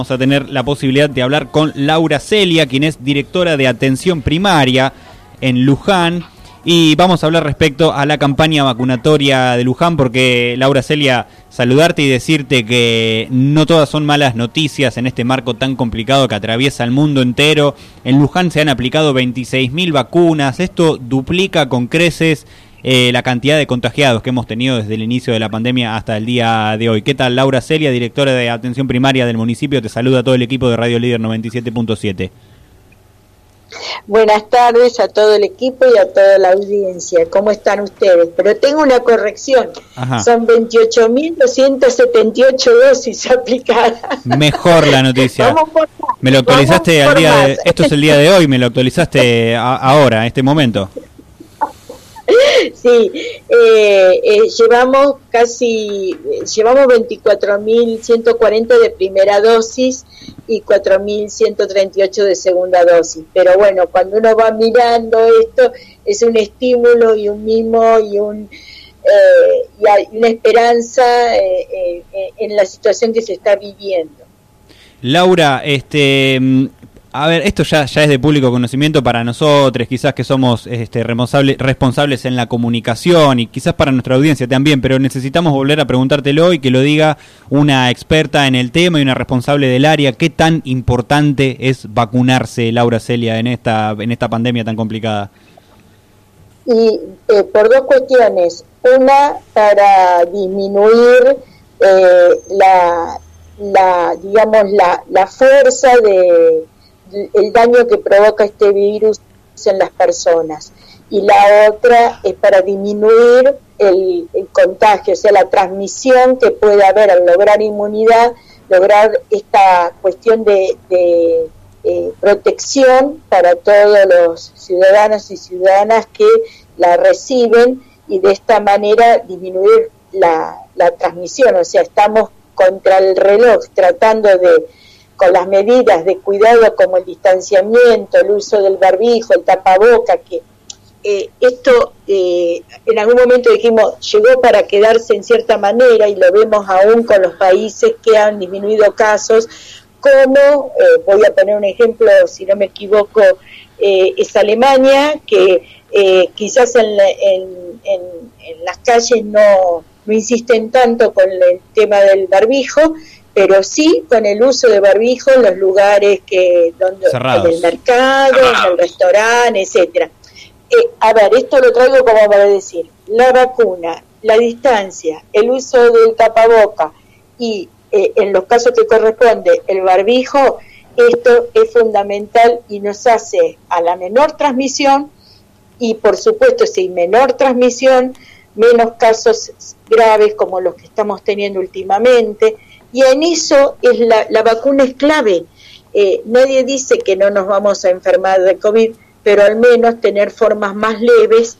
Vamos a tener la posibilidad de hablar con Laura Celia, quien es directora de atención primaria en Luján, y vamos a hablar respecto a la campaña vacunatoria de Luján, porque Laura Celia, saludarte y decirte que no todas son malas noticias en este marco tan complicado que atraviesa el mundo entero. En Luján se han aplicado 26.000 vacunas, esto duplica con creces la cantidad de contagiados que hemos tenido desde el inicio de la pandemia hasta el día de hoy. ¿Qué tal? Laura Celia, directora de atención primaria del municipio, te saluda todo el equipo de Radio Líder 97.7. Buenas tardes a todo el equipo y a toda la audiencia. ¿Cómo están ustedes? Pero tengo una corrección. Ajá. Son 28.278 dosis aplicadas. Mejor la noticia. Vamos por más. Me lo actualizaste al día de, esto es el día de hoy, me lo actualizaste ahora, en este momento. Sí, llevamos 24.140 de primera dosis y 4.138 de segunda dosis. Pero bueno, cuando uno va mirando esto, es un estímulo y un mimo y una esperanza en la situación que se está viviendo. Laura, a ver, esto ya es de público conocimiento para nosotros, quizás que somos responsables en la comunicación y quizás para nuestra audiencia también, pero necesitamos volver a preguntártelo y que lo diga una experta en el tema y una responsable del área. ¿Qué tan importante es vacunarse, Laura Celia, en esta pandemia tan complicada? Y por dos cuestiones. Una, para disminuir la fuerza el daño que provoca este virus en las personas, y la otra es para disminuir el contagio, o sea, la transmisión que puede haber al lograr inmunidad, lograr esta cuestión de protección para todos los ciudadanos y ciudadanas que la reciben, y de esta manera disminuir la transmisión. O sea, estamos contra el reloj tratando con las medidas de cuidado como el distanciamiento, el uso del barbijo, el tapaboca, que esto en algún momento dijimos llegó para quedarse en cierta manera, y lo vemos aún con los países que han disminuido casos, como, voy a poner un ejemplo, si no me equivoco, es Alemania, que quizás en las calles no insisten tanto con el tema del barbijo, pero sí con el uso de barbijo en los lugares donde en el mercado, en el restaurante, etcétera. A ver, esto lo traigo como para decir, la vacuna, la distancia, el uso del tapaboca y en los casos que corresponde el barbijo, esto es fundamental y nos hace a la menor transmisión, y por supuesto si hay menor transmisión, menos casos graves como los que estamos teniendo últimamente. Y en eso la vacuna es clave. Nadie dice que no nos vamos a enfermar de COVID, pero al menos tener formas más leves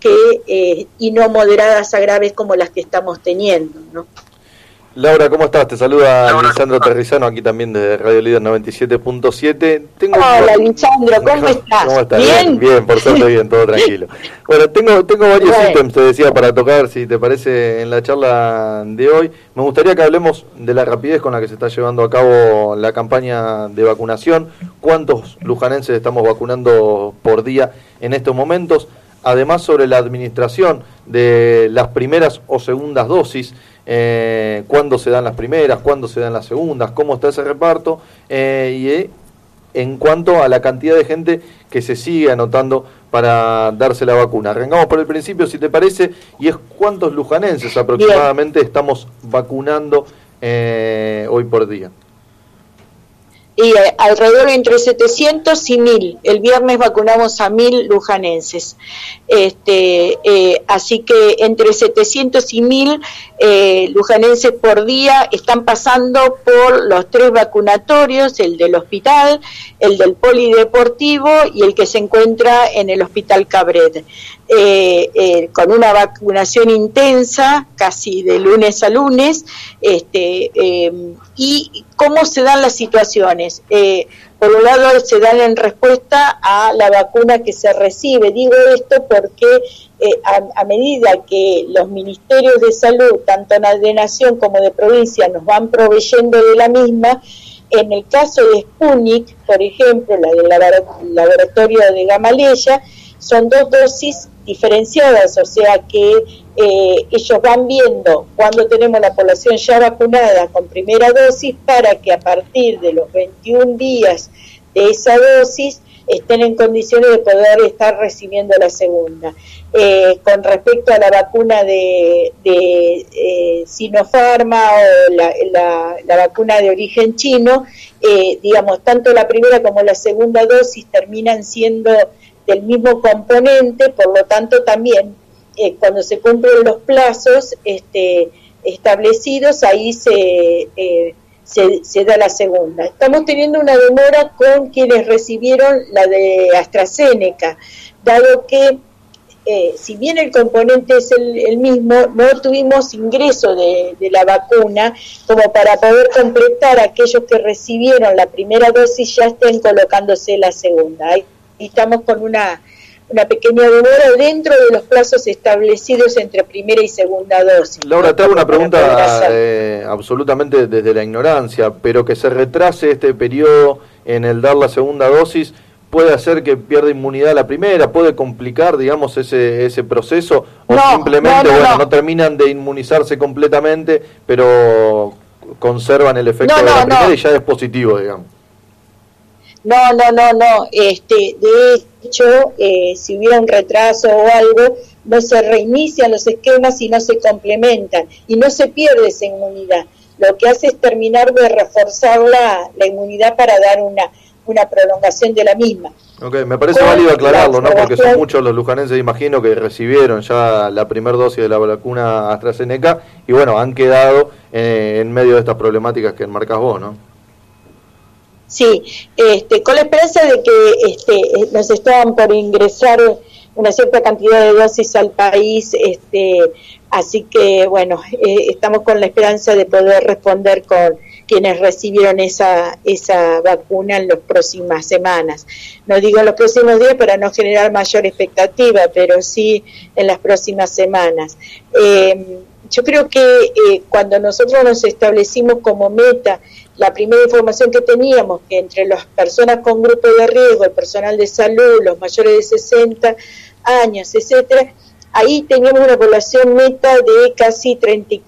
y no moderadas a graves como las que estamos teniendo, ¿no? Laura, ¿cómo estás? Te saluda Lisandro Terrizano, aquí también de Radio Líder 97.7. Hola, Lisandro, ¿cómo estás? ¿Cómo estás? ¿Bien? Bien, por suerte bien, todo tranquilo. Bueno, tengo varios ítems, te decía, para tocar, si te parece, en la charla de hoy. Me gustaría que hablemos de la rapidez con la que se está llevando a cabo la campaña de vacunación. ¿Cuántos lujanenses estamos vacunando por día en estos momentos? Además, sobre la administración de las primeras o segundas dosis, cuándo se dan las primeras, cuándo se dan las segundas, cómo está ese reparto, y en cuanto a la cantidad de gente que se sigue anotando para darse la vacuna. Arrancamos por el principio, si te parece, y es cuántos lujanenses aproximadamente estamos vacunando hoy por día. Y alrededor entre 700 y 1.000. El viernes vacunamos a 1.000 lujanenses. Así que entre 700 y 1.000 lujanenses por día están pasando por los 3 vacunatorios, el del hospital, el del polideportivo y el que se encuentra en el Hospital Cabret. Con una vacunación intensa, casi de lunes a lunes, y cómo se dan las situaciones. Por un lado se dan en respuesta a la vacuna que se recibe. Digo esto porque a medida que los ministerios de salud, tanto de nación como de provincia, nos van proveyendo de la misma, En el caso de Sputnik, por ejemplo, la del laboratorio de Gamaleya, son 2 dosis diferenciadas, o sea que ellos van viendo cuando tenemos la población ya vacunada con primera dosis para que a partir de los 21 días de esa dosis estén en condiciones de poder estar recibiendo la segunda. Con respecto a la vacuna de Sinopharma o la vacuna de origen chino, digamos, tanto la primera como la segunda dosis terminan siendo del mismo componente, por lo tanto también cuando se cumplen los plazos establecidos, ahí se da la segunda. Estamos teniendo una demora con quienes recibieron la de AstraZeneca, dado que si bien el componente es el mismo, no tuvimos ingreso de la vacuna como para poder completar aquellos que recibieron la primera dosis ya estén colocándose la segunda. Ahí estamos con una pequeña demora dentro de los plazos establecidos entre primera y segunda dosis. Laura, te hago una pregunta absolutamente desde la ignorancia, pero que se retrase este periodo en el dar la segunda dosis, ¿puede hacer que pierda inmunidad la primera? ¿Puede complicar, digamos, ese proceso? ¿O simplemente, no terminan de inmunizarse completamente, pero conservan el efecto de la primera y ya es positivo, digamos? No. De hecho, si hubiera un retraso o algo, no se reinician los esquemas y no se complementan y no se pierde esa inmunidad. Lo que hace es terminar de reforzar la inmunidad para dar una prolongación de la misma. Ok, me parece válido aclararlo, ¿no? Porque son muchos los lujanenses, imagino, que recibieron ya la primera dosis de la vacuna AstraZeneca y bueno, han quedado en medio de estas problemáticas que enmarcas vos, ¿no? Sí, con la esperanza de que nos estaban por ingresar una cierta cantidad de dosis al país, así que bueno, estamos con la esperanza de poder responder con quienes recibieron esa vacuna en las próximas semanas. No digo en los próximos días para no generar mayor expectativa, pero sí en las próximas semanas. Yo creo que cuando nosotros nos establecimos como meta la primera información que teníamos, que entre las personas con grupo de riesgo, el personal de salud, los mayores de 60 años, etcétera, ahí teníamos una población meta de casi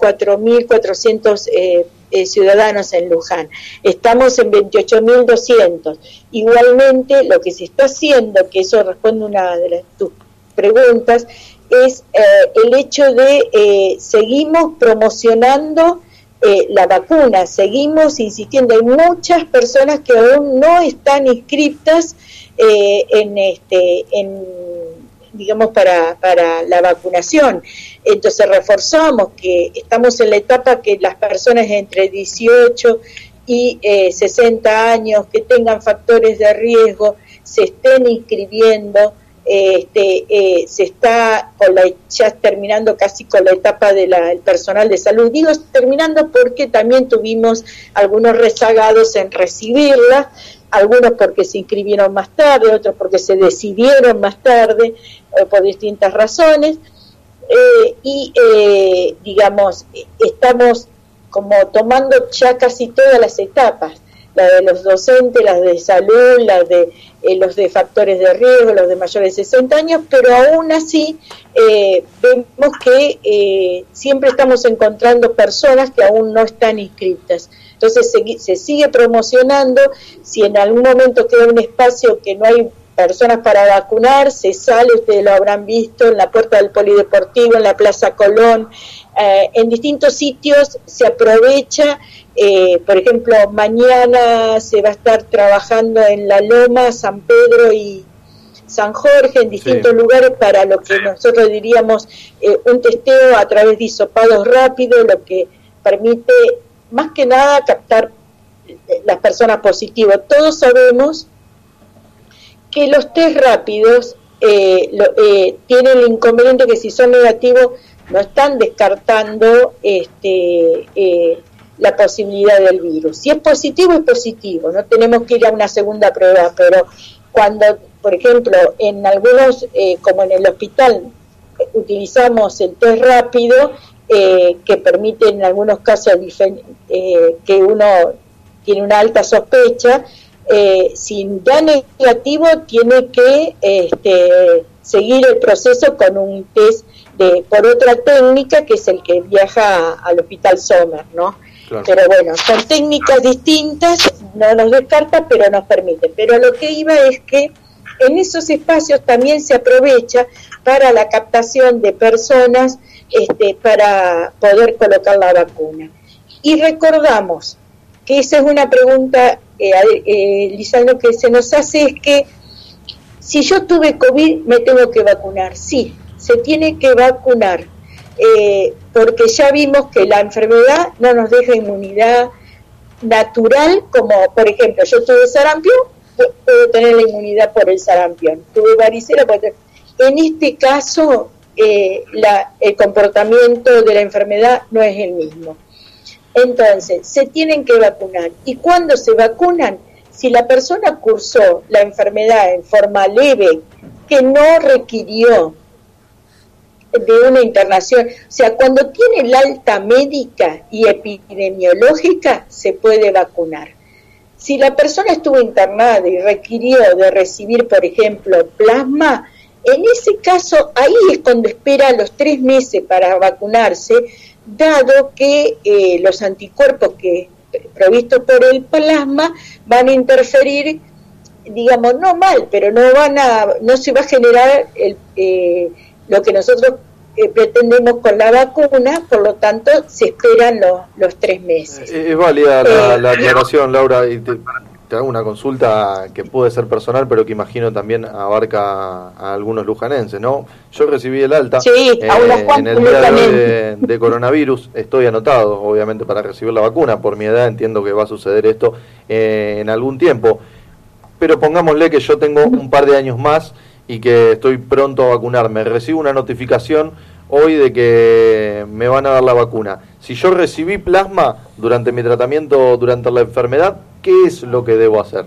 34.400 ciudadanos en Luján. Estamos en 28.200. Igualmente, lo que se está haciendo, que eso responde a una de tus preguntas, es el hecho de seguimos promocionando la vacuna, seguimos insistiendo. Hay muchas personas que aún no están inscritas digamos para la vacunación. Entonces reforzamos que estamos en la etapa que las personas entre 18 y 60 años que tengan factores de riesgo se estén inscribiendo. Se está ya terminando casi con la etapa del personal de salud. Digo terminando porque también tuvimos algunos rezagados en recibirla, algunos porque se inscribieron más tarde, otros porque se decidieron más tarde, por distintas razones, digamos, estamos como tomando ya casi todas las etapas, la de los docentes, las de salud, las de los de factores de riesgo, los de mayores de 60 años, pero aún así vemos que siempre estamos encontrando personas que aún no están inscritas. Entonces se sigue promocionando. Si en algún momento queda un espacio que no hay personas para vacunar, se sale, ustedes lo habrán visto, en la puerta del Polideportivo, en la Plaza Colón, en distintos sitios se aprovecha. Por ejemplo, mañana se va a estar trabajando en La Loma, San Pedro y San Jorge, en distintos lugares, para lo que nosotros diríamos un testeo a través de hisopados rápidos, lo que permite más que nada captar las personas positivas. Todos sabemos que los test rápidos tienen el inconveniente que si son negativos no están descartando la posibilidad del virus. Si es positivo, no tenemos que ir a una segunda prueba, pero cuando, por ejemplo, en algunos, como en el hospital, utilizamos el test rápido, que permite en algunos casos que tiene una alta sospecha, si da negativo tiene que seguir el proceso con un test por otra técnica, que es el que viaja al Hospital Sommer, ¿no? Claro. Pero bueno, son técnicas distintas, no nos descarta, pero nos permite. Pero lo que iba es que en esos espacios también se aprovecha para la captación de personas para poder colocar la vacuna. Y recordamos que esa es una pregunta, Lisa, lo que se nos hace es que si yo tuve COVID, ¿me tengo que vacunar? Sí, se tiene que vacunar, porque ya vimos que la enfermedad no nos deja inmunidad natural, como por ejemplo, yo tuve sarampión, puedo tener la inmunidad por el sarampión, tuve varicela, en este caso el comportamiento de la enfermedad no es el mismo. Entonces, se tienen que vacunar. ¿Y cuándo se vacunan? Si la persona cursó la enfermedad en forma leve, que no requirió de una internación, o sea, cuando tiene el alta médica y epidemiológica, se puede vacunar. Si la persona estuvo internada y requirió de recibir, por ejemplo, plasma, en ese caso, ahí es cuando espera los 3 meses para vacunarse, dado que los anticuerpos que provistos por el plasma van a interferir, digamos, no mal, pero no se va a generar lo que nosotros pretendemos con la vacuna, por lo tanto se esperan los 3 meses. Es válida la aclaración, Laura, y te hago una consulta que puede ser personal, pero que imagino también abarca a algunos lujanenses, ¿no? Yo recibí el alta en el día de coronavirus, estoy anotado, obviamente, para recibir la vacuna. Por mi edad entiendo que va a suceder esto en algún tiempo, pero pongámosle que yo tengo un par de años más y que estoy pronto a vacunarme. Recibo una notificación hoy de que me van a dar la vacuna. Si yo recibí plasma durante mi tratamiento, durante la enfermedad, ¿qué es lo que debo hacer?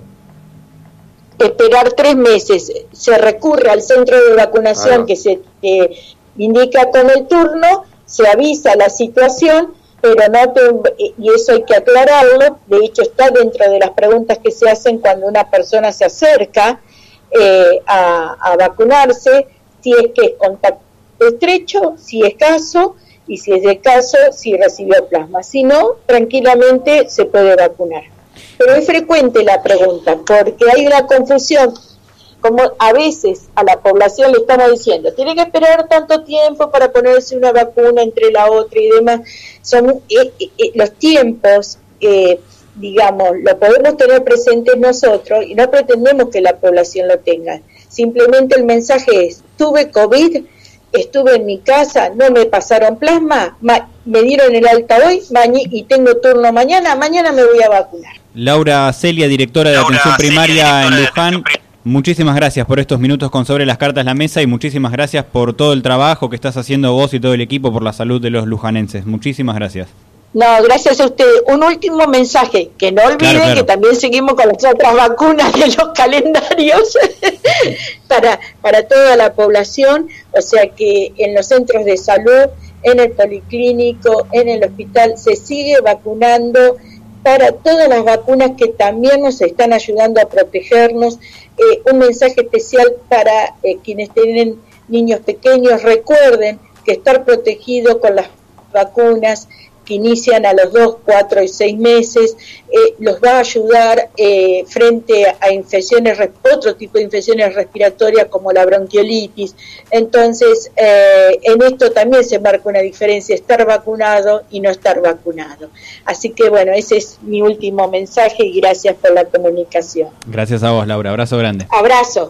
Esperar 3 meses. Se recurre al centro de vacunación que se indica con el turno, se avisa la situación, pero y eso hay que aclararlo. De hecho, está dentro de las preguntas que se hacen cuando una persona se acerca a vacunarse, si es que es contacto estrecho, si es caso, y si es de caso, si recibió plasma. Si no, tranquilamente se puede vacunar. Pero es frecuente la pregunta, porque hay una confusión, como a veces a la población le estamos diciendo, tiene que esperar tanto tiempo para ponerse una vacuna entre la otra y demás. Son los tiempos, digamos, lo podemos tener presentes nosotros y no pretendemos que la población lo tenga. Simplemente el mensaje es, tuve COVID, estuve en mi casa, no me pasaron plasma, me dieron el alta hoy y tengo turno mañana me voy a vacunar. Laura Celia, directora de Atención Primaria en Luján, muchísimas gracias por estos minutos con Sobre las Cartas la Mesa y muchísimas gracias por todo el trabajo que estás haciendo vos y todo el equipo por la salud de los lujanenses. Muchísimas gracias. No, gracias a ustedes. Un último mensaje, que no olviden que también seguimos con las otras vacunas de los calendarios para toda la población, o sea que en los centros de salud, en el policlínico, en el hospital, se sigue vacunando para todas las vacunas que también nos están ayudando a protegernos. Un mensaje especial para quienes tienen niños pequeños, recuerden que estar protegido con las vacunas que inician a los 2, 4 y 6 meses, los va a ayudar frente a infecciones, otro tipo de infecciones respiratorias como la bronquiolitis. Entonces, en esto también se marca una diferencia, estar vacunado y no estar vacunado. Así que bueno, ese es mi último mensaje y gracias por la comunicación. Gracias a vos, Laura. Abrazo grande. Abrazo.